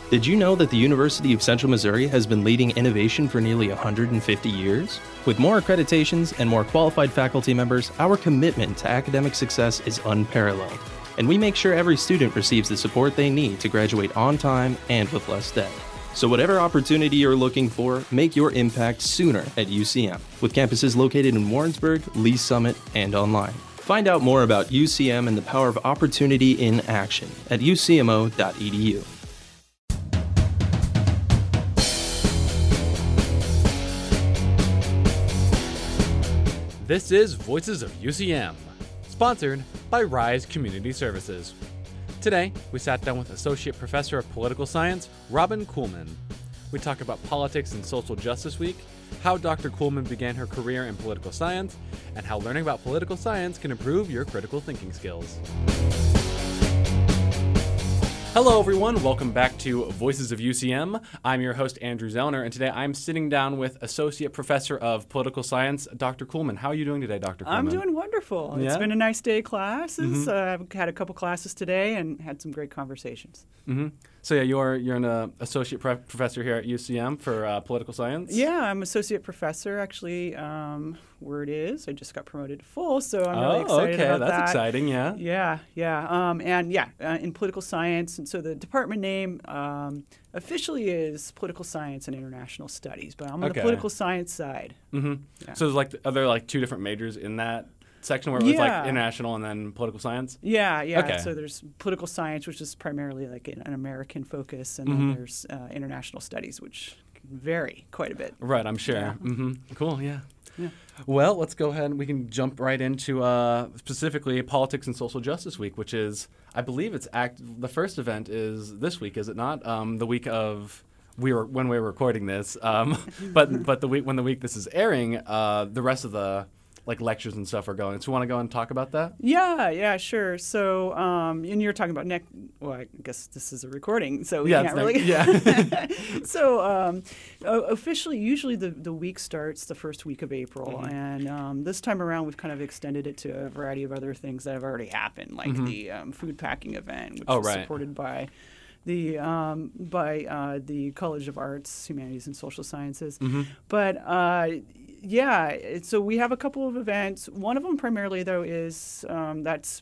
Did you know that the University of Central Missouri has been leading innovation for nearly 150 years? With more accreditations and more qualified faculty members, our commitment to academic success is unparalleled. And we make sure every student receives the support they need to graduate on time and with less debt. So whatever opportunity you're looking for, make your impact sooner at UCM, with campuses located in Warrensburg, Lee Summit, and online. Find out more about UCM and the power of opportunity in action at ucmo.edu. This is Voices of UCM, sponsored by Rise Community Services. Today, we sat down with Associate Professor of Political Science, Robin Kuhlman. We talk about politics and social justice week, how Dr. Kuhlman began her career in political science, and how learning about political science can improve your critical thinking skills. Hello, everyone. Welcome back to Voices of UCM. I'm your host, Andrew Zellner, and today I'm sitting down with Associate Professor of Political Science, Dr. Kuhlman. How are you doing today, Dr. Kuhlman? I'm doing wonderful. Yeah? It's been a nice day of classes. I've had a couple classes today and had some great conversations. So yeah, you're an associate professor here at UCM for political science? Yeah, I'm associate professor, actually. Word is, I just got promoted to full, so I'm really excited about that. That's exciting, yeah. In political science. And so the department name officially is Political Science and International Studies, but I'm on the political science side. Yeah. So are there two different majors in that section where it was like international and then political science? Yeah. Okay. So there's political science, which is primarily like an American focus, and then there's international studies, which can vary quite a bit. Right, I'm sure. Yeah. Cool, yeah. Well, let's go ahead and we can jump right into specifically Politics and Social Justice Week, which is, I believe the first event is this week, is it not? The week of when we were recording this, but the week this is airing, the rest of the lectures and stuff are going. So you want to go and talk about that? Yeah, sure. So, and you're talking about I guess this is a recording, so we can't really. So, officially, usually the week starts the first week of April, and this time around we've kind of extended it to a variety of other things that have already happened, like the food packing event, which was supported by the College of Arts, Humanities, and Social Sciences. But so we have a couple of events. One of them primarily, though, is that's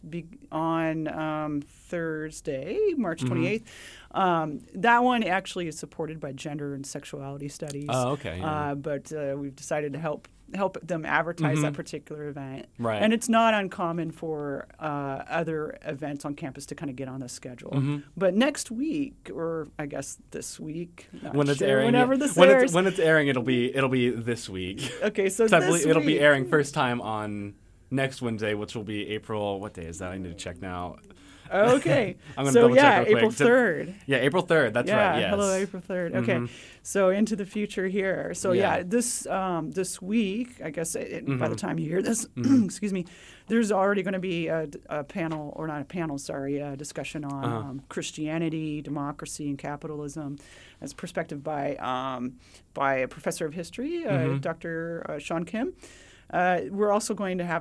on Thursday, March 28th. That one actually is supported by Gender and Sexuality Studies. Oh, okay. Yeah. But we've decided to help them advertise that particular event. Right. And it's not uncommon for other events on campus to kind of get on the schedule. But next week, or I guess this week, when it's airing, when it's airing, it'll be this week. Okay, so it'll be airing first time on next Wednesday, which will be April. What day is that? I need to check now. Okay. I'm going to double check real quick. April 3rd. Yeah, April 3rd. That's right. Yes. Hello, April 3rd. Okay. So into the future here. So this week, I guess by the time you hear this, excuse me, there's already going to be a panel, or not a panel, sorry, a discussion on Christianity, democracy, and capitalism, as perspective by a professor of history, Dr. Sean Kim. We're also going to have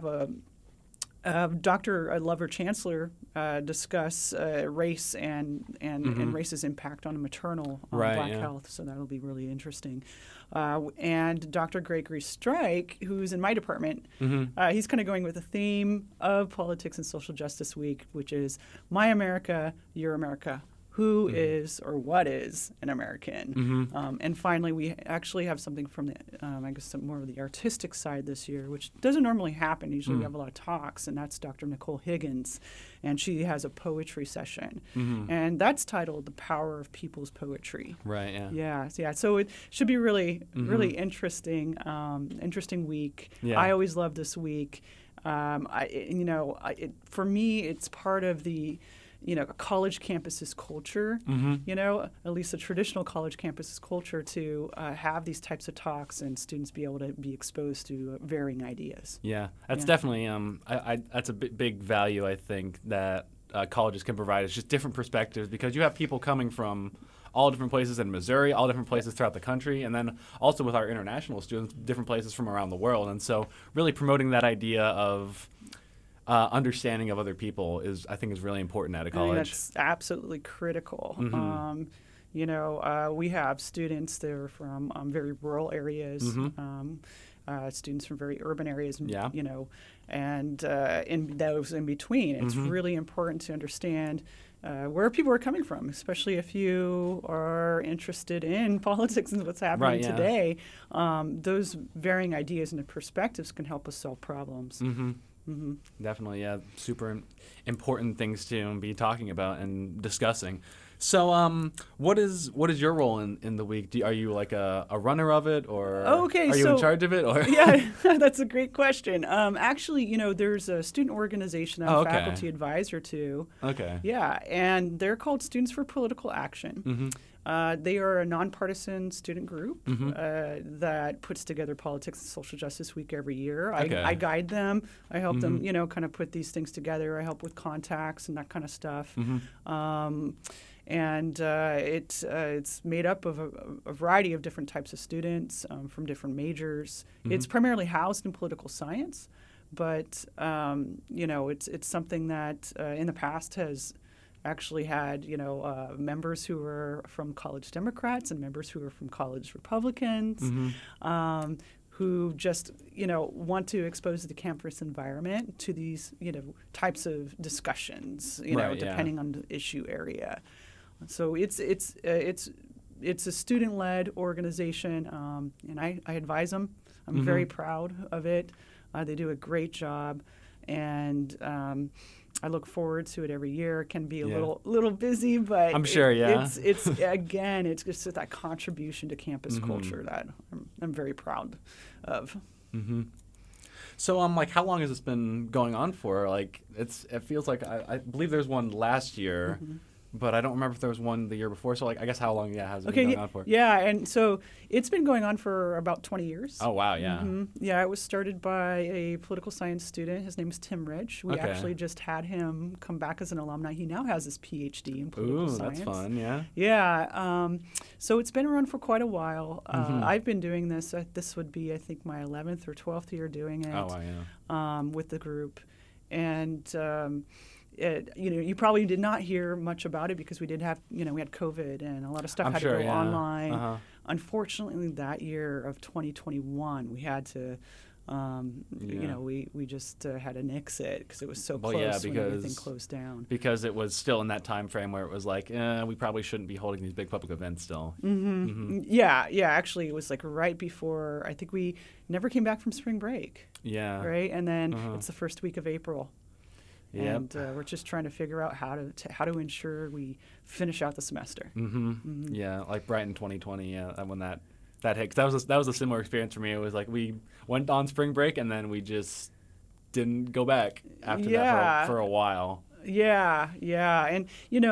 Dr. Lover Chancellor discuss race and race's impact on maternal black health. So that'll be really interesting. And Dr. Gregory Strike, who's in my department, he's kind of going with the theme of Politics and Social Justice Week, which is My America, Your America. Who is or what is an American? And finally, we actually have something from some more of the artistic side this year, which doesn't normally happen. Usually we have a lot of talks, and that's Dr. Nicole Higgins, and she has a poetry session. And that's titled The Power of People's Poetry. Right, yeah. Yeah. So it should be really interesting, interesting week. Yeah. I always love this week. For me, it's part of the a college campus's culture, at least a traditional college campus's culture, to have these types of talks and students be able to be exposed to varying ideas. Yeah, that's definitely that's a big value, I think, that colleges can provide. It's just different perspectives, because you have people coming from all different places in Missouri, all different places throughout the country, and then also with our international students, different places from around the world. And so really promoting that idea of understanding of other people I think is really important at a college. That's absolutely critical. We have students that are from very rural areas, students from very urban areas, and in those in between. It's really important to understand where people are coming from, especially if you are interested in politics and what's happening today. Those varying ideas and perspectives can help us solve problems. Definitely, yeah. Super important things to be talking about and discussing. So, what is your role in the week? Are you like a runner of it, or are you in charge of it? Or yeah, that's a great question. Actually, there's a student organization I'm faculty advisor to. Okay. Yeah, and they're called Students for Political Action. They are a nonpartisan student group that puts together Politics and Social Justice Week every year. I guide them. I help them, kind of put these things together. I help with contacts and that kind of stuff. And it's made up of a variety of different types of students from different majors. It's primarily housed in political science, but it's something that in the past has actually had members who were from college Democrats and members who were from college Republicans. Who just want to expose the campus environment to these types of discussions depending on the issue area. So it's a student-led organization, and I advise them. I'm very proud of it. They do a great job, and I look forward to it every year. It can be a little busy, but I'm sure, it's again, it's just that contribution to campus culture that I'm very proud of. So, how long has this been going on for? Like, it feels like I believe there's one last year. But I don't remember if there was one the year before. So, I guess how long has it been going on for? Yeah, and so it's been going on for about 20 years. Oh, wow, yeah. Yeah, it was started by a political science student. His name is Tim Rich. We actually just had him come back as an alumni. He now has his PhD in political science. That's fun, yeah. Yeah, so it's been around for quite a while. I've been doing this. This would be, I think, my 11th or 12th year doing it. Oh, wow, yeah. With the group. And... you probably did not hear much about it because we did have, we had COVID and a lot of stuff had to go online. Unfortunately, that year of 2021, we had to, we just had to nix it because it was so close when everything closed down. Because it was still in that time frame where it was like, we probably shouldn't be holding these big public events still. Yeah, actually, it was like right before, I think we never came back from spring break. Yeah. Right? And then it's the first week of April. And we're just trying to figure out how to ensure we finish out the semester. Yeah, like right in 2020, when that hit. 'Cause that was a similar experience for me. It was like we went on spring break and then we just didn't go back after that for a while. Yeah, and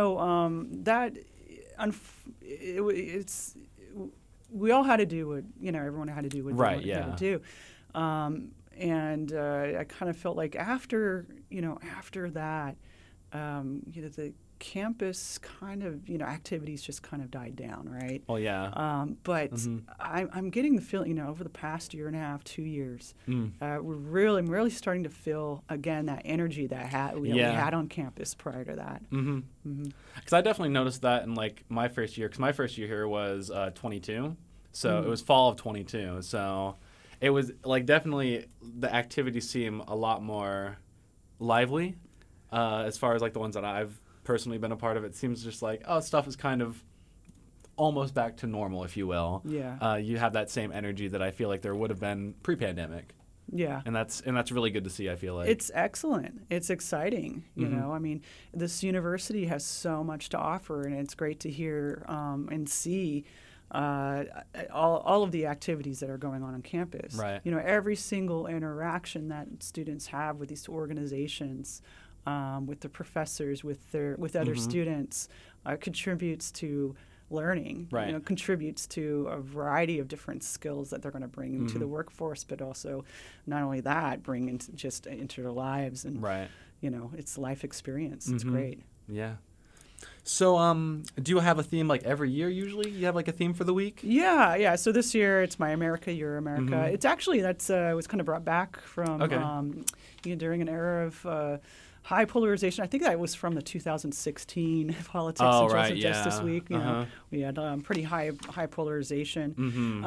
we all had to do what everyone had to do what they had to do. And I kind of felt like after that, the campus kind of, activities just kind of died down, right? Oh, yeah. But I'm getting the feeling, over the past year and a half, 2 years, I'm really starting to feel, again, that energy that we had on campus prior to that. Because I definitely noticed that in, like, my first year. Because my first year here was 22. So it was fall of 22. So... it was like definitely the activities seem a lot more lively as far as like the ones that I've personally been a part of. It seems just like, stuff is kind of almost back to normal, if you will. Yeah. You have that same energy that I feel like there would have been pre-pandemic. Yeah. And that's really good to see, I feel like. It's excellent. It's exciting. You know, I mean, this university has so much to offer, and it's great to hear and see all of the activities that are going on campus. Right. Every single interaction that students have with these organizations, with the professors, with other students, contributes to learning. Right. Contributes to a variety of different skills that they're going to bring into the workforce, but also not only that, bring into their lives and it's life experience. It's great. Yeah. So, do you have a theme like every year usually? You have like a theme for the week? Yeah. So this year it's My America, Your America. It's actually, it was kind of brought back from, during an era of high polarization. I think that was from the 2016 Politics and Social Justice Week. You know, we had pretty high polarization.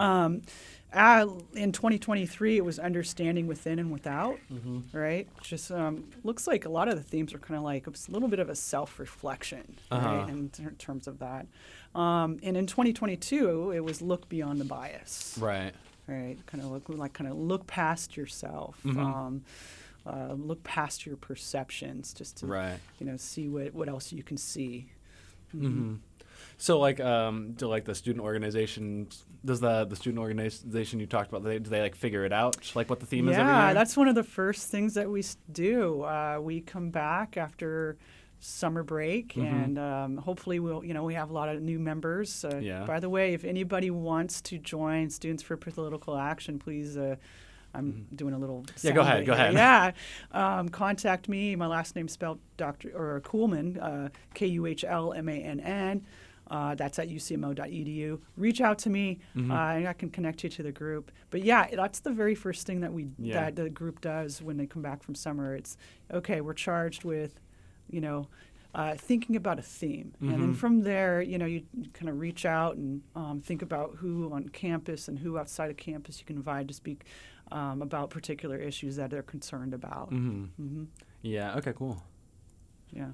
In 2023, it was understanding within and without, right? Just looks like a lot of the themes are kind of like a little bit of a self-reflection, right, in terms of that. And in 2022, it was look beyond the bias. Right. Right. Kind of look past yourself. Look past your perceptions, just to see what else you can see. So, like, do like the student organizations? Does the student organization you talked about? Do they like figure it out, like what the theme is every year? Yeah, that's one of the first things that we do. We come back after summer break, and hopefully we have a lot of new members. By the way, if anybody wants to join Students for Political Action, please. I'm doing a little. Go ahead. Yeah, contact me. My last name's spelled Kuhlmann, Kuhlmann. That's at ucmo.edu. Reach out to me, and I can connect you to the group. But yeah, that's the very first thing that the group does when they come back from summer. It's okay. We're charged with, thinking about a theme, and then from there, you kind of reach out and think about who on campus and who outside of campus you can invite to speak about particular issues that they're concerned about. Yeah. Okay. Cool. Yeah.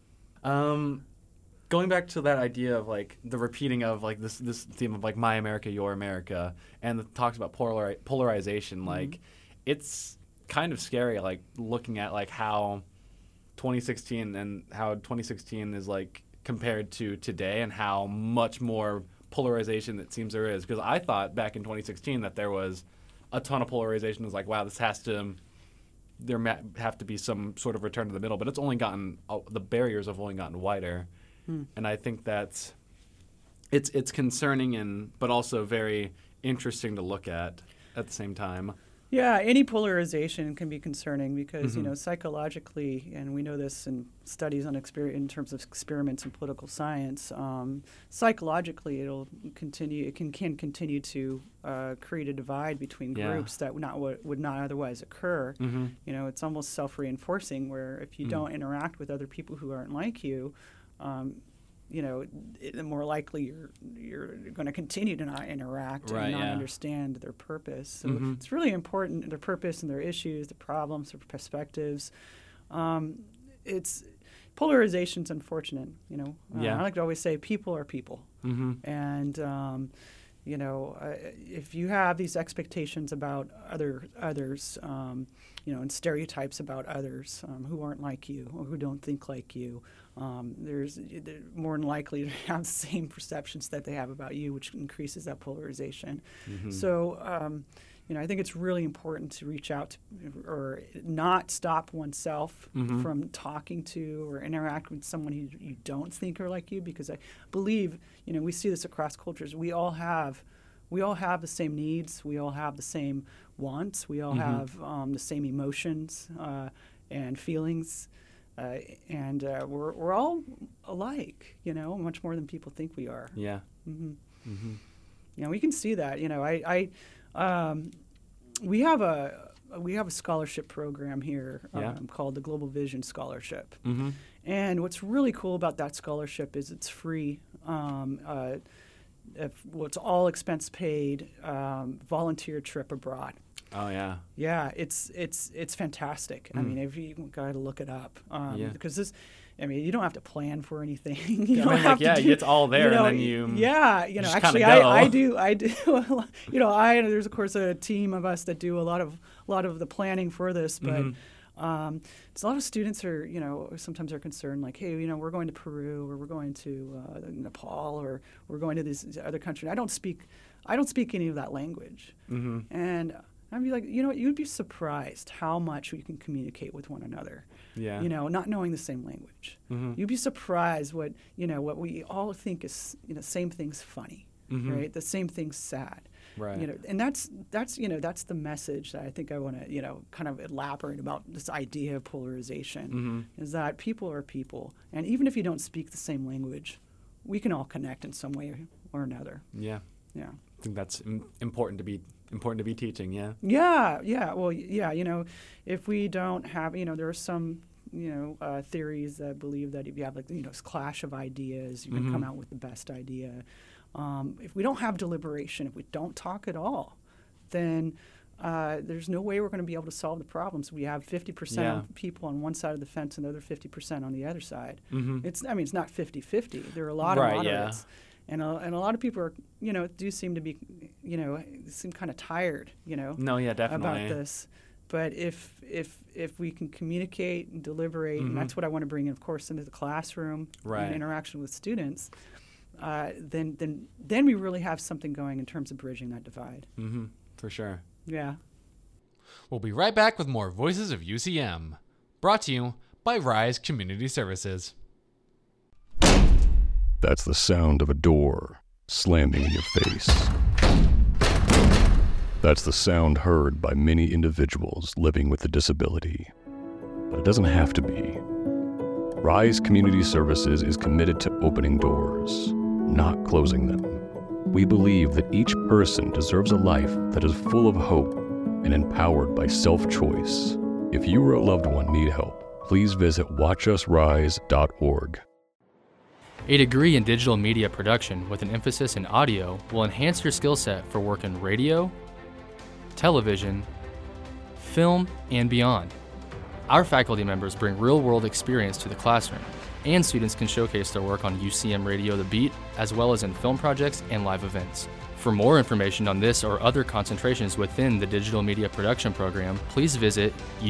Going back to that idea of like the repeating of like this theme of like My America, Your America, and the talks about polarization, like it's kind of scary, like looking at like how 2016 is like compared to today, and how much more polarization it seems there is. Because I thought back in 2016 that there was a ton of polarization. It was like, wow, there have to be some sort of return to the middle, but it's only gotten the barriers have only gotten wider. And I think that's it's concerning but also very interesting to look at the same time. Yeah, any polarization can be concerning because psychologically, and we know this in studies on in terms of experiments in political science, psychologically it can continue to create a divide between groups that would not otherwise occur. It's almost self-reinforcing, where if you don't interact with other people who aren't like you, the more likely you're going to continue to not interact and not understand their purpose. So it's really important, their purpose and their issues, their problems, their perspectives. Polarization's unfortunate. I like to always say people are people, and if you have these expectations about others, and stereotypes about others who aren't like you or who don't think like you, they're more than likely to have the same perceptions that they have about you, which increases that polarization. So, I think it's really important to reach out to, or not stop oneself from talking to or interact with someone who you don't think are like you, because I believe, we see this across cultures. We all have the same needs. We all have the same wants. We all have the same emotions and feelings. And we're all alike, much more than people think we are. Yeah. We can see that. We have a scholarship program here called the Global Vision Scholarship. And what's really cool about that scholarship is it's free. It's all expense paid, volunteer trip abroad. Oh yeah. Yeah, it's fantastic. I mean, if you got to look it up, because this, you don't have to plan for anything. It's all there, and then you. Yeah, actually, I do. There's of course a team of us that do a lot of the planning for this, but. It's a lot of students are, sometimes are concerned, like, hey, we're going to Peru, or we're going to Nepal, or we're going to this other country. I don't speak any of that language, and I'd be like, you'd be surprised how much we can communicate with one another. Yeah. Not knowing the same language, you'd be surprised what we all think is, same thing's funny, right? The same thing's sad. Right. And that's the message that I think I want to, kind of elaborate about this idea of polarization, is that people are people. And even if you don't speak the same language, we can all connect in some way or another. Yeah. Yeah. I think that's important to be teaching, yeah. Yeah. Well, yeah, if we don't have, there are some theories that believe that if you have this clash of ideas, you can come out with the best idea. If we don't have deliberation, if we don't talk at all, then there's no way we're going to be able to solve the problems. We have 50% of people on one side of the fence and the other 50% on the other side. It's not 50-50. There are a lot of moderates. And a lot of people are, do seem to be, seem kind of tired, definitely. about this. But if we can communicate and deliberate, and that's what I want to bring in, of course, into the classroom and interaction with students, then we really have something going in terms of bridging that divide. For sure. Yeah. We'll be right back with more Voices of UCM, brought to you by Rise Community Services. That's the sound of a door slamming in your face. That's the sound heard by many individuals living with a disability. But it doesn't have to be. Rise Community Services is committed to opening doors, not closing them. We believe that each person deserves a life that is full of hope and empowered by self-choice. If you or a loved one need help, please visit watchusrise.org. A degree in digital media production with an emphasis in audio will enhance your skill set for work in radio, television, film, and beyond. Our faculty members bring real-world experience to the classroom, and students can showcase their work on UCM Radio The Beat, as well as in film projects and live events. For more information on this or other concentrations within the digital media production program, please visit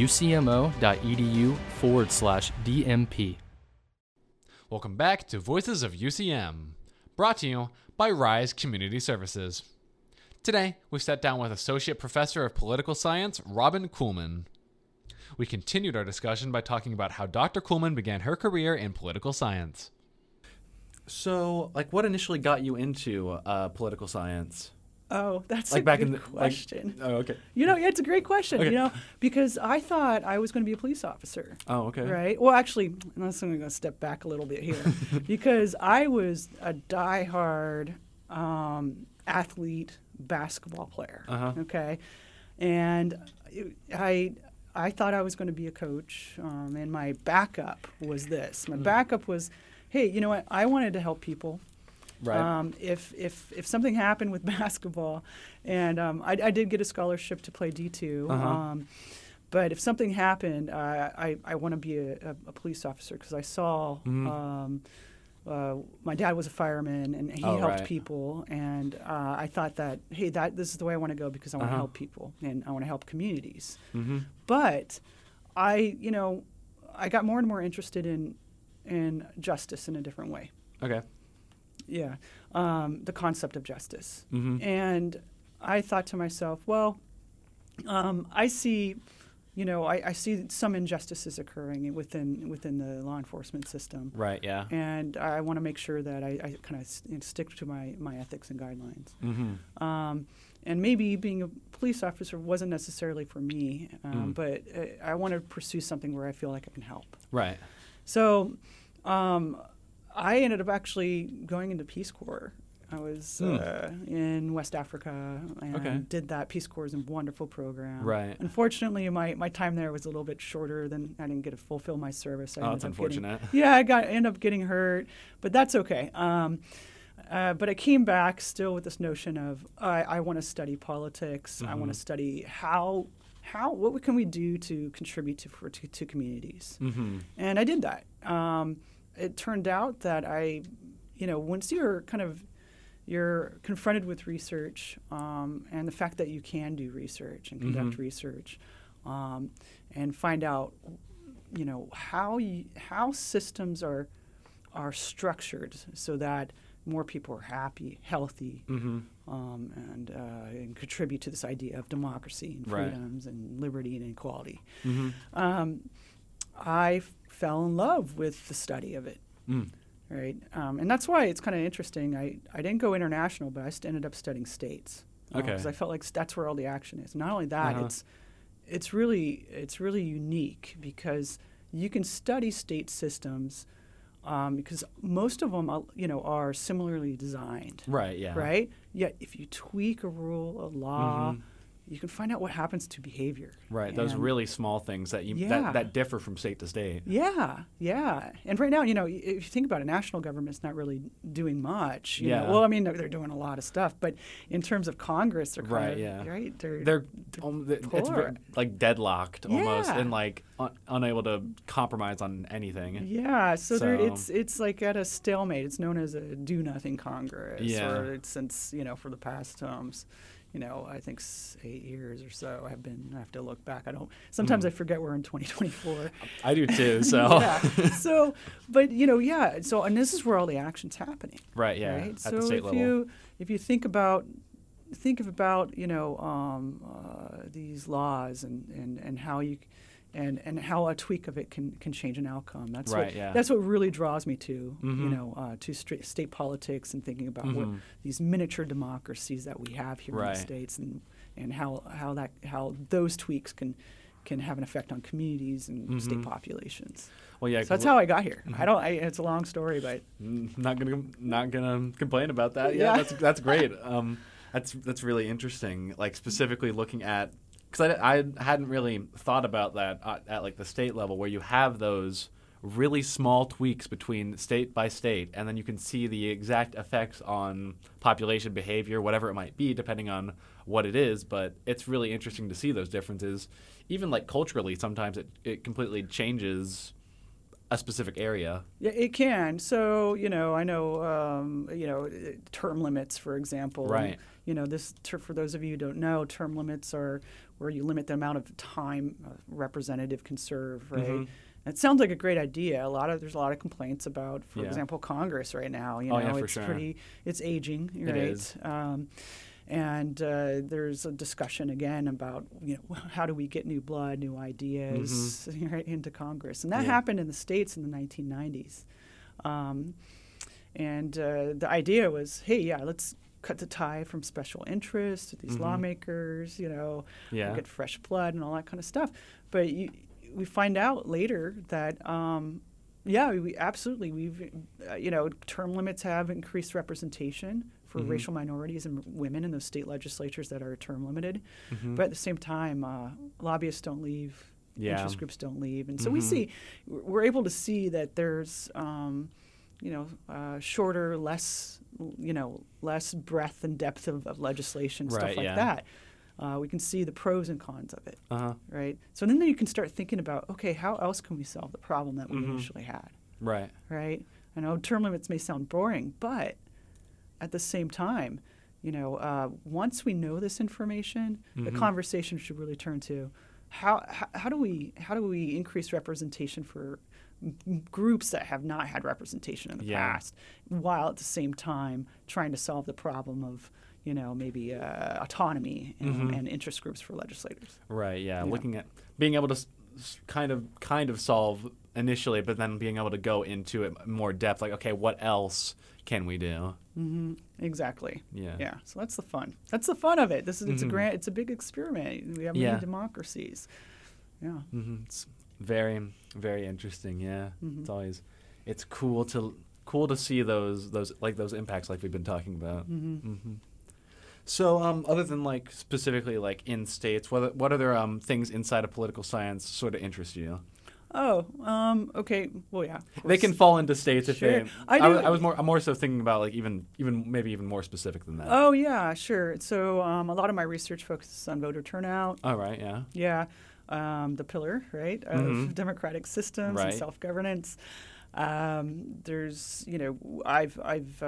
ucmo.edu/DMP. Welcome back to Voices of UCM, brought to you by Rise Community Services. Today, we sat down with Associate Professor of Political Science, Robin Kuhlman. We continued our discussion by talking about how Dr. Kuhlman began her career in political science. So, what initially got you into political science? Oh, that's a good question. Oh, okay. It's a great question, Okay. Because I thought I was going to be a police officer. Oh, okay. Right? Well, actually, I'm going to step back a little bit here because I was a diehard athlete basketball player. Okay? And I thought I was going to be a coach, and my backup was this. My backup was, hey, you know what? I wanted to help people. Right. If something happened with basketball, and I did get a scholarship to play D2, but if something happened, I want to be a police officer because I saw my dad was a fireman and he helped people, and I thought that, hey, this is the way I want to go because I want to help people and I want to help communities. But I got more and more interested in justice in a different way. Okay. Yeah, the concept of justice. And I thought to myself, well, I see some injustices occurring within the law enforcement system. Right, yeah. And I want to make sure that I kind of stick to my ethics and guidelines. And maybe being a police officer wasn't necessarily for me, but I want to pursue something where I feel like I can help. Right. So I ended up actually going into Peace Corps. I was in West Africa and did that. Peace Corps is a wonderful program. Right. Unfortunately, my time there was a little bit shorter than I didn't get to fulfill my service. That's unfortunate. I ended up getting hurt, but that's okay. But I came back still with this notion of I want to study politics. I want to study what can we do to contribute to communities. And I did that. It turned out that once you're confronted with research and the fact that you can do research and conduct research and find out, how systems are structured so that more people are happy, healthy, and contribute to this idea of democracy and freedoms and liberty and equality. I fell in love with the study of it. Right, and that's why it's kind of interesting. I didn't go international, but I ended up studying states because I felt like that's where all the action is. Not only that, it's really unique because you can study state systems because most of them are similarly designed. Right. Yeah. Right. Yet if you tweak a rule, a law, you can find out what happens to behavior. Right, those really small things that that differ from state to state. Yeah. And right now, if you think about it, national government's not really doing much. You know? Well, I mean, they're doing a lot of stuff, but in terms of Congress, they're they're it's like deadlocked almost, and like unable to compromise on anything. Yeah, so it's like at a stalemate. It's known as a do-nothing Congress. Yeah. Or since for the past I think 8 years or so. I have to look back. Sometimes I forget we're in 2024. I do too. So but So and this is where all the action's happening. Right. Yeah. Right? At So the state level. if you think about these laws and how you and how a tweak of it can change an outcome. That's what really draws me to to state politics and thinking about what these miniature democracies that we have here in the states and how those tweaks can have an effect on communities and state populations. Well, yeah, so that's how I got here. It's a long story, but not gonna complain about that. Yeah, that's great. That's really interesting. Like specifically looking at. Because I hadn't really thought about that at like the state level, where you have those really small tweaks between state by state, and then you can see the exact effects on population behavior, whatever it might be, depending on what it is. But it's really interesting to see those differences. Even like culturally, sometimes it completely changes a specific area. Yeah, it can. So, I know, term limits, for example. Right. For those of you who don't know, term limits are where you limit the amount of time a representative can serve, right? Mm-hmm. It sounds like a great idea. There's a lot of complaints about, for example, Congress right now. It's aging, right? It is. And there's a discussion again about how do we get new blood, new ideas into Congress, and that happened in the States in the 1990s. And the idea was, hey, let's cut the tie from special interest to these lawmakers, get fresh blood and all that kind of stuff. But we find out later that term limits have increased representation for racial minorities and women in those state legislatures that are term limited. But at the same time, lobbyists don't leave, interest groups don't leave. And so we're able to see that there's, shorter, less breadth and depth of legislation, stuff like that. We can see the pros and cons of it, right? So then you can start thinking about, okay, how else can we solve the problem that we initially had? Right. Right? I know term limits may sound boring, but at the same time, once we know this information, the conversation should really turn to how do we increase representation for groups that have not had representation in the past, while at the same time trying to solve the problem of maybe autonomy and interest groups for legislators. Right. Yeah. Looking at being able to kind of solve initially, but then being able to go into it more depth. Like, okay, what else can we do? Exactly. Yeah. Yeah. So that's the fun. That's the fun of it. It's a big experiment. We have many democracies. Yeah. It's very, very interesting. Yeah. It's cool to see those impacts like we've been talking about. So, other than like specifically like in states, what other things inside of political science sort of interest you? Oh, okay. Well, yeah. They can fall into states if they. I'm more so thinking about like even maybe even more specific than that. Oh yeah, sure. So a lot of my research focuses on voter turnout. All right. Yeah. Yeah, the pillar, right, of democratic systems and self-governance. There's, I've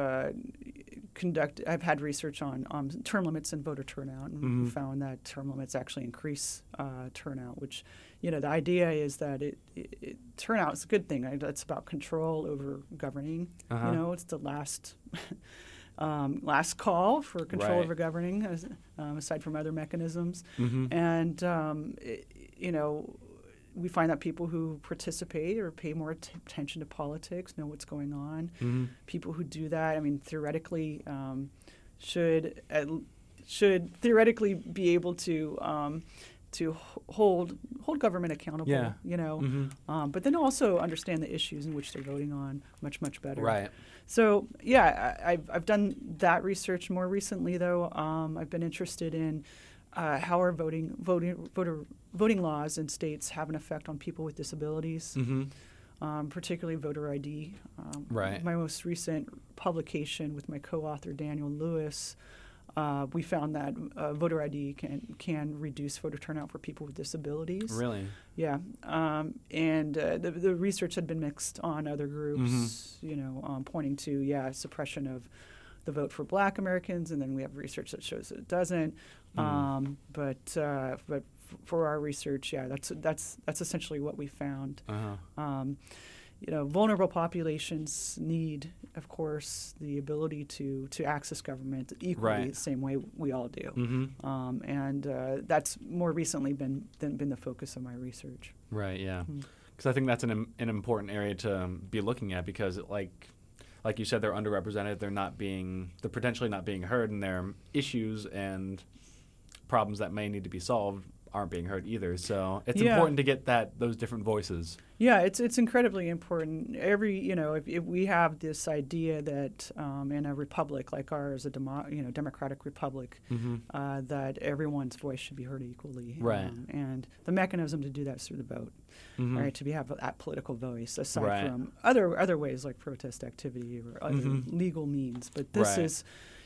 had research on term limits and voter turnout, and found that term limits actually increase turnout, which, the idea is that turnout is a good thing. It's about control over governing. It's the last call for control over governing, aside from other mechanisms. And, we find that people who participate or pay more attention to politics know what's going on. People who do that, theoretically, should theoretically be able to hold government accountable. But then also understand the issues in which they're voting on much better. Right. So I've done that research more recently, though. I've been interested in how our voting laws in states have an effect on people with disabilities, particularly voter ID. Right. My most recent publication with my co-author Daniel Lewis, we found that voter ID can reduce voter turnout for people with disabilities. Really? Yeah, and the research had been mixed on other groups, pointing to suppression of the vote for Black Americans, and then we have research that shows that it doesn't. But for our research, that's essentially what we found. Vulnerable populations need, of course, the ability to access government equally the same way we all do. And that's more recently been the focus of my research. Right, yeah. Because I think that's an important area to be looking at, because like you said, they're underrepresented. They're potentially not being heard, and their issues and problems that may need to be solved aren't being heard either. So it's important to get those different voices. Yeah, it's incredibly important. If we have this idea that in a republic like ours, a democratic republic, that everyone's voice should be heard equally. Right. And the mechanism to do that is through the vote. Right, to have that political voice, aside from other ways like protest activity or other legal means. But this is,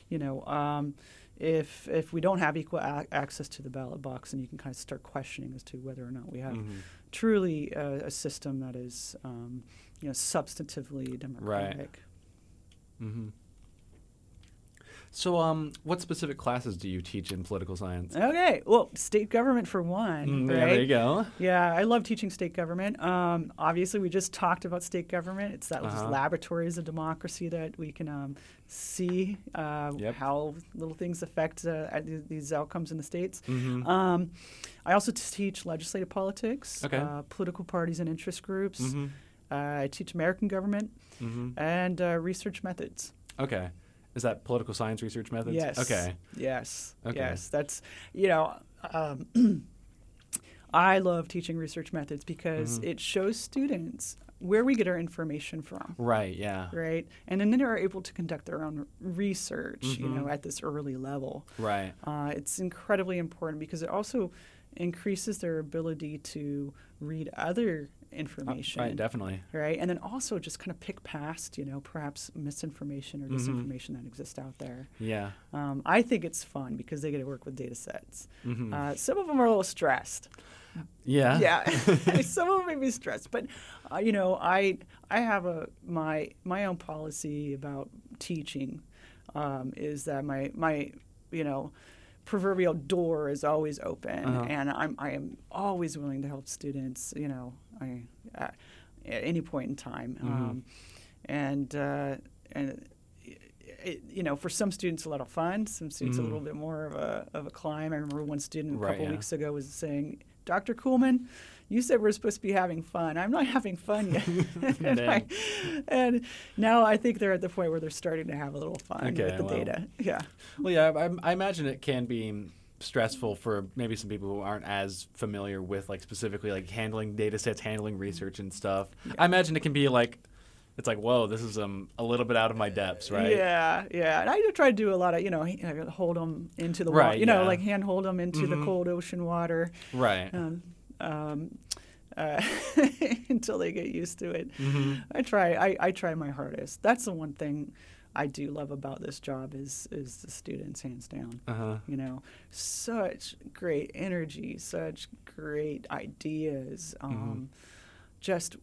if we don't have equal access to the ballot box, then you can kind of start questioning as to whether or not we have truly a system that is, substantively democratic. Right. So, what specific classes do you teach in political science? Okay, well, state government for one, right? Yeah, there you go. Yeah, I love teaching state government. Obviously, we just talked about state government. It's those laboratories of democracy that we can see how little things affect these outcomes in the states. I also teach legislative politics, political parties and interest groups. I teach American government and research methods. Okay. Is that political science research methods? Yes. Okay. Yes. Okay. Yes. That's, I love teaching research methods because it shows students where we get our information from. Right, yeah. Right? And then they're able to conduct their own research, at this early level. Right. It's incredibly important because it also increases their ability to read other information. Right, definitely. Right, and then also just kind of pick past, perhaps misinformation or disinformation that exists out there. Yeah. I think it's fun because they get to work with data sets. Some of them are a little stressed. Yeah. Yeah. Some of them may be stressed, but I have my own policy about teaching is that my proverbial door is always open, and I am always willing to help students. At any point in time, for some students a lot of fun, some students a little bit more of a climb. I remember one student a couple weeks ago was saying, "Dr. Kuhlman, you said we're supposed to be having fun. I'm not having fun yet." and now I think they're at the point where they're starting to have a little fun with the data. Yeah. Well, yeah, I imagine it can be stressful for maybe some people who aren't as familiar with specifically handling data sets, handling research and stuff. Yeah. I imagine it can be it's whoa, this is a little bit out of my depths, right? Yeah. And I try to do a lot of, hold them into the water, hand hold them into the cold ocean water. Right. Until they get used to it. I try my hardest. That's the one thing I do love about this job is the students, hands down. Such great energy, such great ideas. Just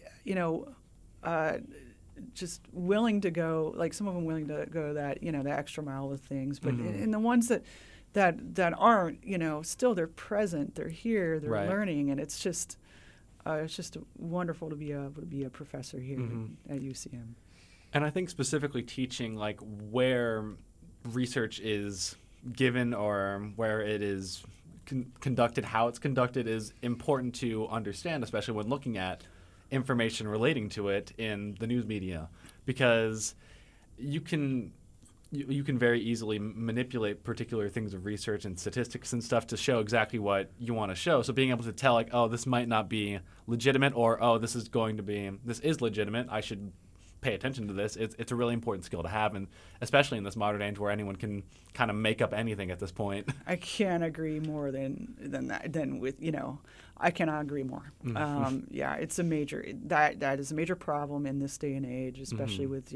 willing to go, some of them willing to go that the extra mile with things, but and the ones that aren't, still they're present, they're here, they're learning, and it's just wonderful to be able to be a professor here at UCM. And I think specifically teaching where research is given or where it is conducted, how it's conducted is important to understand, especially when looking at information relating to it in the news media, because you can very easily manipulate particular things of research and statistics and stuff to show exactly what you want to show. So being able to tell this might not be legitimate, or this is legitimate, I should pay attention to this. It's a really important skill to have, and especially in this modern age where anyone can kind of make up anything at this point. I can't agree more than with, I cannot agree more. Yeah, it's a major that is a major problem in this day and age, especially with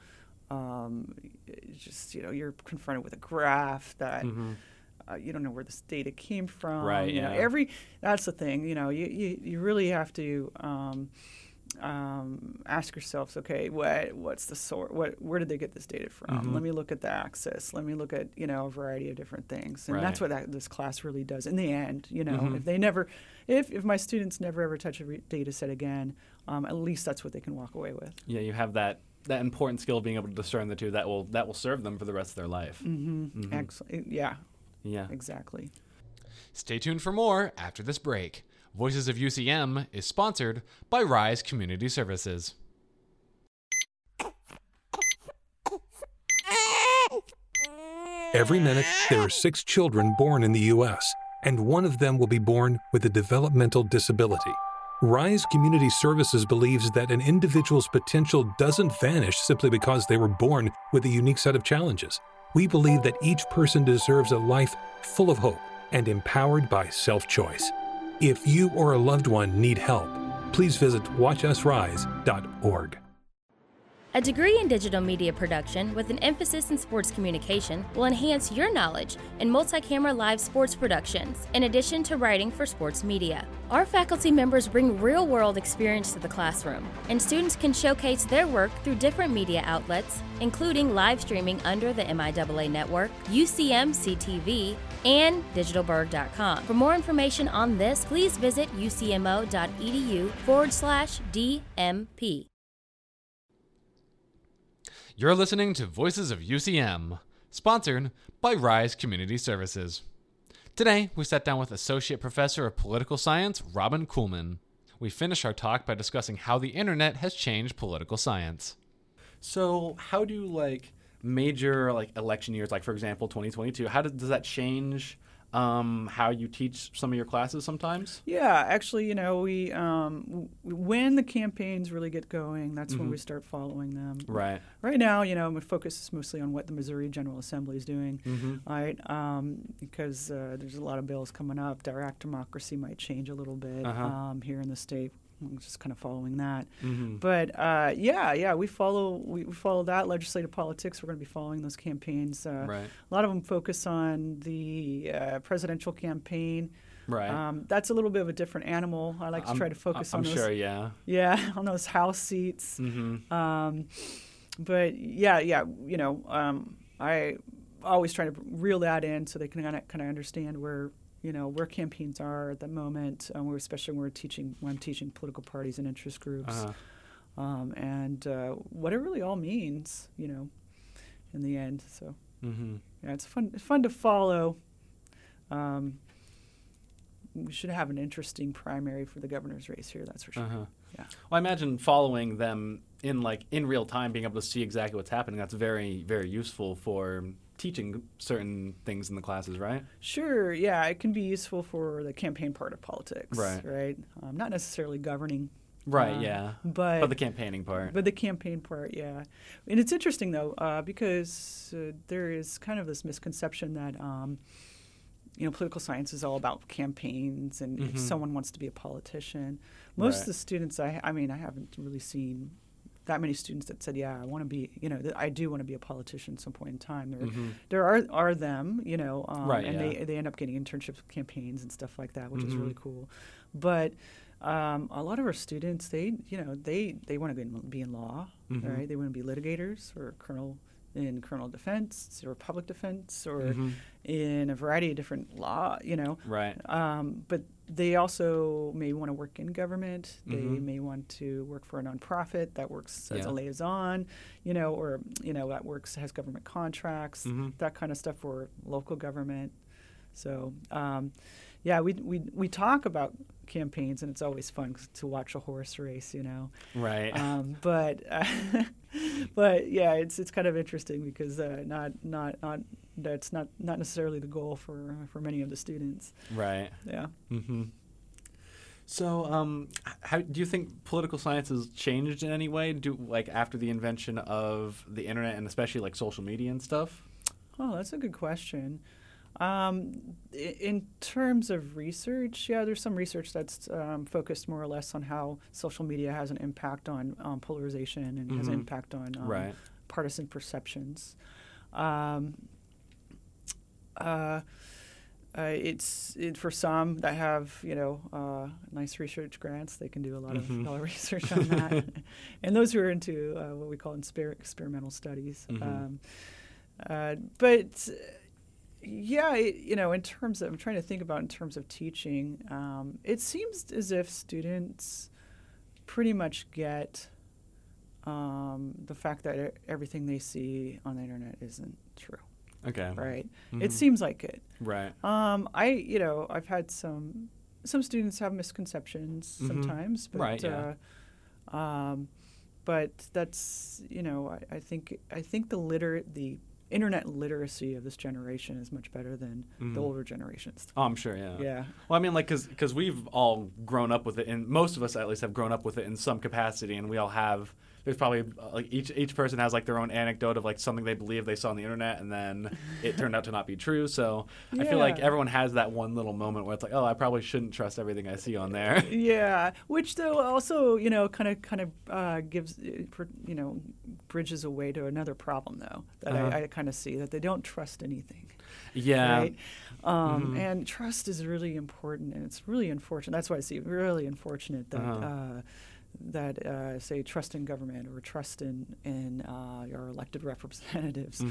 you're confronted with a graph that. You don't know where this data came from. Right. Yeah. That's the thing. You really have to ask yourselves, okay, what's the source? Where did they get this data from? Let me look at the access. Let me look at a variety of different things, and that's what this class really does. In the end, if my students never ever touch a data set again, at least that's what they can walk away with. Yeah, you have that important skill of being able to discern the two that will serve them for the rest of their life. Excellent. Yeah. Yeah. Exactly. Stay tuned for more after this break. Voices of UCM is sponsored by Rise Community Services. Every minute, there are 6 children born in the U.S., and one of them will be born with a developmental disability. Rise Community Services believes that an individual's potential doesn't vanish simply because they were born with a unique set of challenges. We believe that each person deserves a life full of hope and empowered by self-choice. If you or a loved one need help, please visit watchusrise.org. A degree in digital media production with an emphasis in sports communication will enhance your knowledge in multi-camera live sports productions, in addition to writing for sports media. Our faculty members bring real-world experience to the classroom, and students can showcase their work through different media outlets, including live streaming under the MIAA network, UCM CTV, and digitalberg.com. For more information on this, please visit ucmo.edu/DMP. You're listening to Voices of UCM, sponsored by Rise Community Services. Today, we sat down with Associate Professor of Political Science, Robin Kuhlman. We finished our talk by discussing how the internet has changed political science. So how do major election years, for example 2022, does that change how you teach some of your classes sometimes? Yeah, actually, we when the campaigns really get going, that's when we start following them. Right. Right now, my focus is mostly on what the Missouri General Assembly is doing, right? Because there's a lot of bills coming up. Direct democracy might change a little bit here in the state. I'm just kind of following that. But we follow that legislative politics. We're going to be following those campaigns. Right. A lot of them focus on the presidential campaign. Right. That's a little bit of a different animal. I like to try to focus on those. I'm sure, yeah. Yeah, on those House seats. But I always try to reel that in so they can kind of understand where campaigns are at the moment, especially when I'm teaching political parties and interest groups, and what it really all means, in the end. So, yeah, it's fun to follow. We should have an interesting primary for the governor's race here, that's for sure. Yeah. Well, I imagine following them in real time, being able to see exactly what's happening, that's very, very useful for teaching certain things in the classes, right? Sure, yeah. It can be useful for the campaign part of politics, right? Not necessarily governing. Right, yeah. But the campaigning part. But the campaign part, yeah. And it's interesting, though, because there is kind of this misconception that, political science is all about campaigns and if someone wants to be a politician. Most of the students, I haven't really seen that many students that said, yeah, I want to be, I do want to be a politician at some point in time. There are them, and they end up getting internships with campaigns and stuff like that, which is really cool. But a lot of our students, they want to be in law, right? They want to be litigators or in criminal defense or public defense or in a variety of different law, Right. But they also may want to work in government. They may want to work for a nonprofit that works as a liaison, or that has government contracts, that kind of stuff, or local government. So, we talk about campaigns, and it's always fun to watch a horse race, Right. But yeah, it's kind of interesting because that's not necessarily the goal for many of the students. Right. Yeah. So, how do you think political science has changed in any way? After the invention of the internet and especially like social media and stuff? Oh, that's a good question. In terms of research, yeah, there's some research that's focused more or less on how social media has an impact on polarization and has an impact on partisan perceptions. It's for some that have nice research grants, they can do a lot of research on that, and those who are into what we call experimental studies. But yeah, in terms of, I'm trying to think about in terms of teaching, it seems as if students pretty much get the fact that everything they see on the internet isn't true. Okay. Right. It seems like it. Right. I've had some students have misconceptions sometimes, but right. Yeah. But that's I think the internet literacy of this generation is much better than the older generations. Oh, I'm sure. Yeah. Yeah. Well, I mean, like, because we've all grown up with it, and most of us at least have grown up with it in some capacity, and we all have. There's probably like each person has like their own anecdote of like something they believe they saw on the internet and then it turned out to not be true. So I feel like everyone has that one little moment where it's like, oh, I probably shouldn't trust everything I see on there. Yeah, which though also kind of gives bridges a way to another problem though that I kind of see, that they don't trust anything. Yeah. Right? And trust is really important, and it's really unfortunate. That's why I see it really unfortunate that say trust in government or trust in your elected representatives.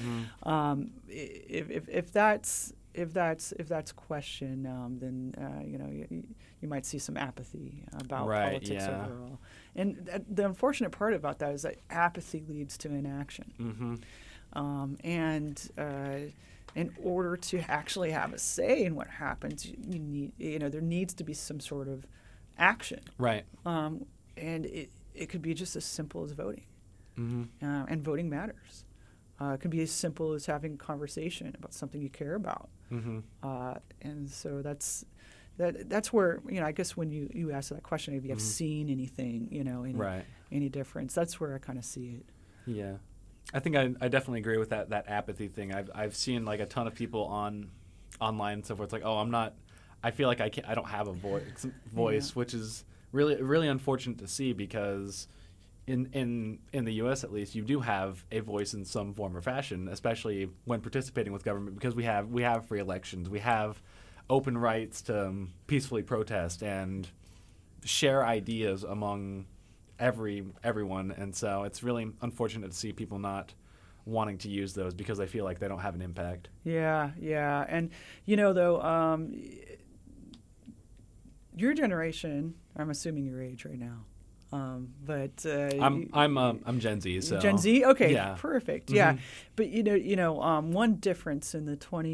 If that's questioned, then you might see some apathy about politics overall. And the unfortunate part about that is that apathy leads to inaction. And in order to actually have a say in what happens, you need there needs to be some sort of action. Right. And it could be just as simple as voting, and voting matters. It could be as simple as having a conversation about something you care about, and so that's where I guess when you ask that question, if you have seen anything, any difference, that's where I kind of see it. Yeah, I think I definitely agree with that apathy thing. I've seen like a ton of people online and so forth. It's like, oh, I feel like I don't have a voice, which is really unfortunate to see, because in the U.S. at least, you do have a voice in some form or fashion, especially when participating with government, because we have free elections, we have open rights to peacefully protest and share ideas among everyone, and so it's really unfortunate to see people not wanting to use those because they feel like they don't have an impact. Yeah, and though. Your generation, I'm assuming your age right now, but I'm Gen Z. So Gen Z, okay, yeah. Perfect, yeah. But one difference in the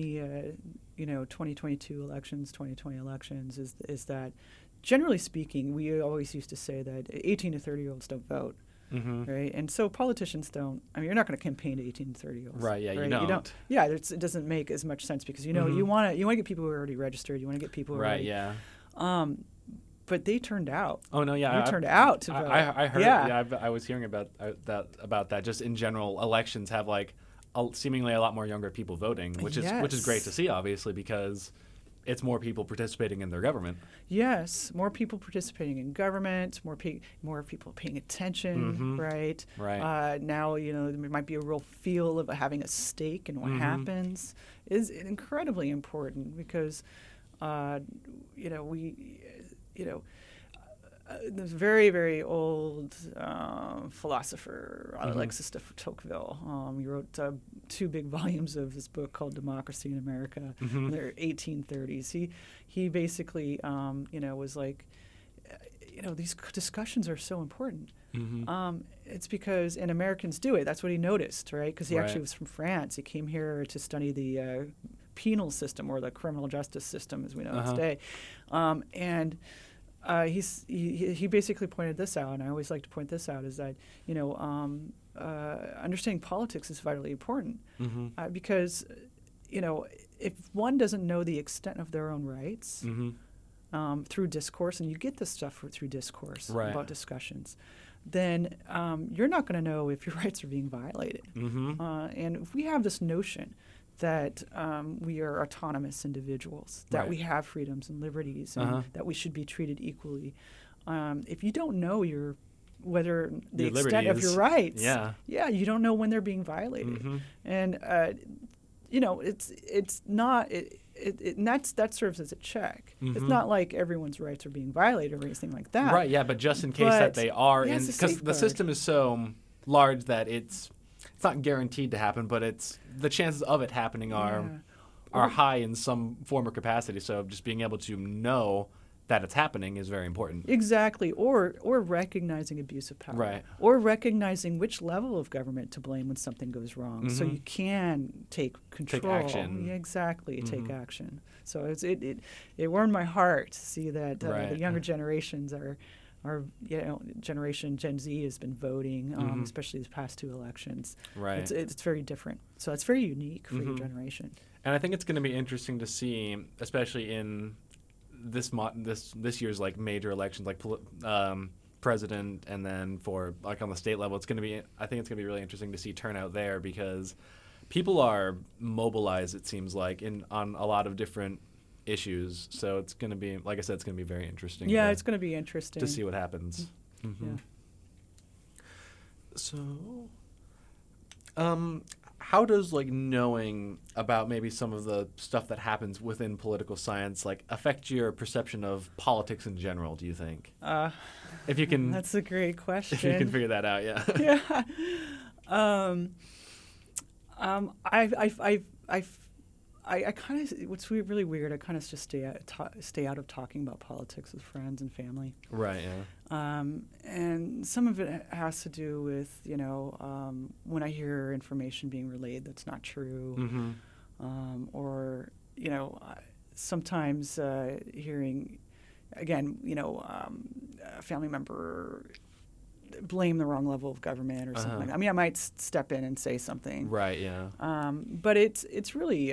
2022 elections, 2020 elections is that, generally speaking, we always used to say that 18 to 30-year-olds don't vote. Right, and so politicians don't. I mean, you're not going to campaign to 18 to 30-year-olds. Right. Yeah, right? You don't. Yeah, it doesn't make as much sense because you want to get people who are already registered. You want to get people who are already, yeah. But they turned out. Oh no, yeah, they turned out to vote. I heard. Yeah, I was hearing about that. Just in general, elections have like seemingly a lot more younger people voting, which is great to see, obviously, because it's more people participating in their government. Yes, more people participating in government, more people paying attention, right? Right. Now, there might be a real feel of having a stake in what happens is incredibly important because, this very, very old philosopher, Alexis de Tocqueville, he wrote 2 big volumes of this book called Democracy in America in the 1830s. He basically, was like, these discussions are so important. It's because, and Americans do it. That's what he noticed, right? Because he actually was from France. He came here to study the penal system, or the criminal justice system as we know it today. And he basically pointed this out, and I always like to point this out, is that understanding politics is vitally important because if one doesn't know the extent of their own rights, through discourse, and you get this stuff through discourse Right. about discussions, then you're not going to know if your rights are being violated. And if we have this notion that we are autonomous individuals, that Right. we have freedoms and liberties, and that we should be treated equally, if you don't know whether the Your extent of liberties. your rights, Yeah. you don't know when they're being violated, and it's not. And that serves as a check. It's not like everyone's rights are being violated or anything like that. Right, yeah, but just in case But that they are, yeah, it's a because the safeguard. system is so large that it's not guaranteed to happen, but it's the chances of it happening are high in some form or capacity. So just being able to know that it's happening is very important. Exactly, or recognizing abuse of power, Right. or recognizing which level of government to blame when something goes wrong, so you can take control. action. Yeah, exactly, take action. So it warmed my heart to see that Right. the younger generations are generation Gen Z has been voting, especially these past 2 elections. Right. It's very different. So it's very unique for your generation. And I think it's going to be interesting to see, especially in this year's like major elections, like president, and then for like on the state level, I think it's going to be really interesting to see turnout there, because people are mobilized, it seems like, on a lot of different issues. So it's going to be, like I said, it's going to be very interesting. Yeah, it's going to be interesting to see what happens. Yeah. So, how does like knowing about maybe some of the stuff that happens within political science like affect your perception of politics in general, do you think? If you can, That's a great question. if you can figure that out, yeah. I kind of, what's really weird, I kind of just stay out of talking about politics with friends and family. Right, yeah. And some of it has to do with, when I hear information being relayed that's not true, or, sometimes hearing, again, a family member blame the wrong level of government or something like that. I mean, I might step in and say something. Right, yeah. But it's really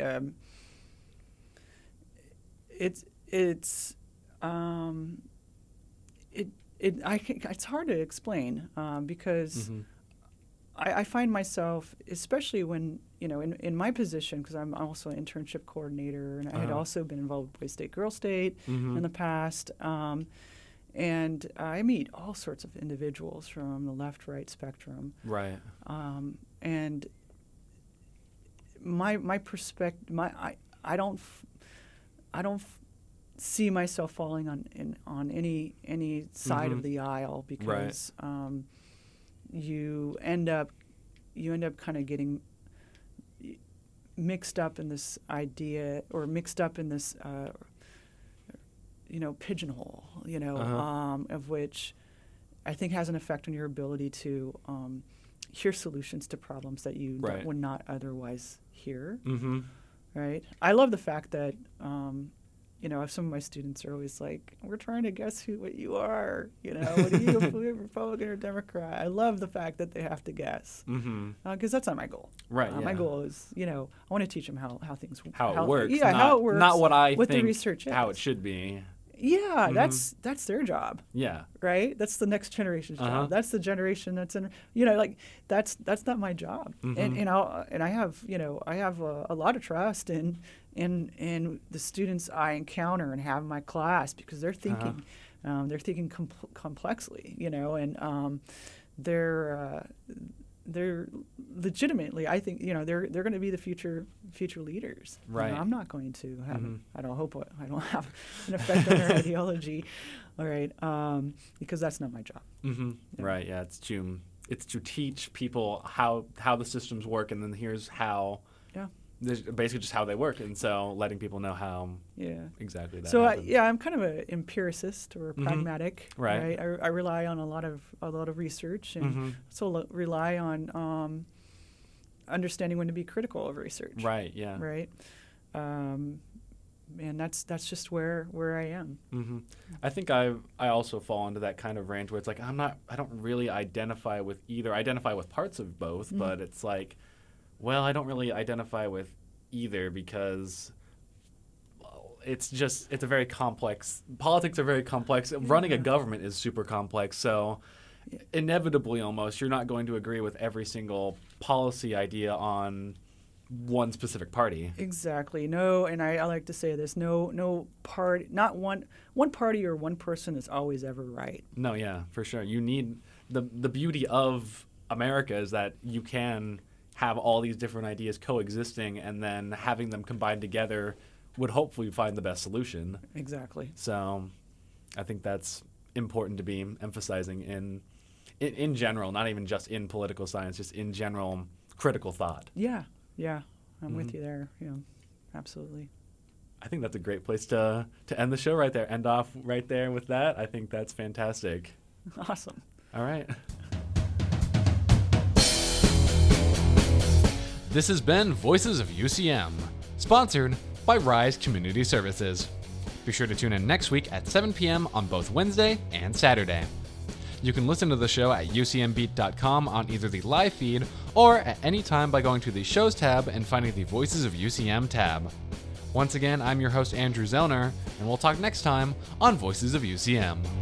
it's hard to explain because I find myself, especially when in my position, because I'm also an internship coordinator, and I had also been involved with Boy State Girl State in the past. And I meet all sorts of individuals from the left-right spectrum. Right. And my perspective, I don't see myself falling on any side of the aisle, because you end up kind of getting mixed up in this idea, or mixed up in this pigeonhole, of which I think has an effect on your ability to hear solutions to problems that you would not otherwise hear. Right? I love the fact that, some of my students are always like, we're trying to guess what you are. What are you, a Republican or Democrat? I love the fact that they have to guess, because that's not my goal. Right. My goal is, I want to teach them how things how it works. Yeah, how it works. Not what I what think the research is. how it should be. Yeah, that's their job. Yeah. Right? That's the next generation's job. That's the generation that's in. That's not my job. And I have a lot of trust in the students I encounter and have in my class, because they're thinking complexly. And they're legitimately, I think, they're going to be the future leaders. Right. I'm not going to have. I don't have an effect on their ideology. All right, because that's not my job. Yeah. Right. Yeah. It's to teach people how the systems work, and then here's how. Yeah. Basically, just how they work, and so letting people know how. Yeah. Exactly that. So I'm kind of an empiricist or a pragmatic. Right. I rely on a lot of research, and also rely on understanding when to be critical of research. Right. Yeah. Right. And that's just where I am. I think I also fall into that kind of range where it's like I don't really identify with either. I identify with parts of both, but it's like, well, I don't really identify with either, because it's a very complex. Politics are very complex. Running a government is super complex. So inevitably, almost, you're not going to agree with every single policy idea on one specific party. Exactly. No, and I like to say this: no party, not one party or one person is always ever right. No, yeah, for sure. You need the beauty of America is that you can have all these different ideas coexisting, and then having them combined together would hopefully find the best solution. Exactly. So I think that's important to be emphasizing in general, not even just in political science, just in general critical thought. Yeah. I'm with you there. Yeah, absolutely. I think that's a great place to end the show right there. End off right there with that. I think that's fantastic. Awesome. All right. This has been Voices of UCM, sponsored by Rise Community Services. Be sure to tune in next week at 7 p.m. on both Wednesday and Saturday. You can listen to the show at ucmbeat.com on either the live feed or at any time by going to the Shows tab and finding the Voices of UCM tab. Once again, I'm your host, Andrew Zellner, and we'll talk next time on Voices of UCM.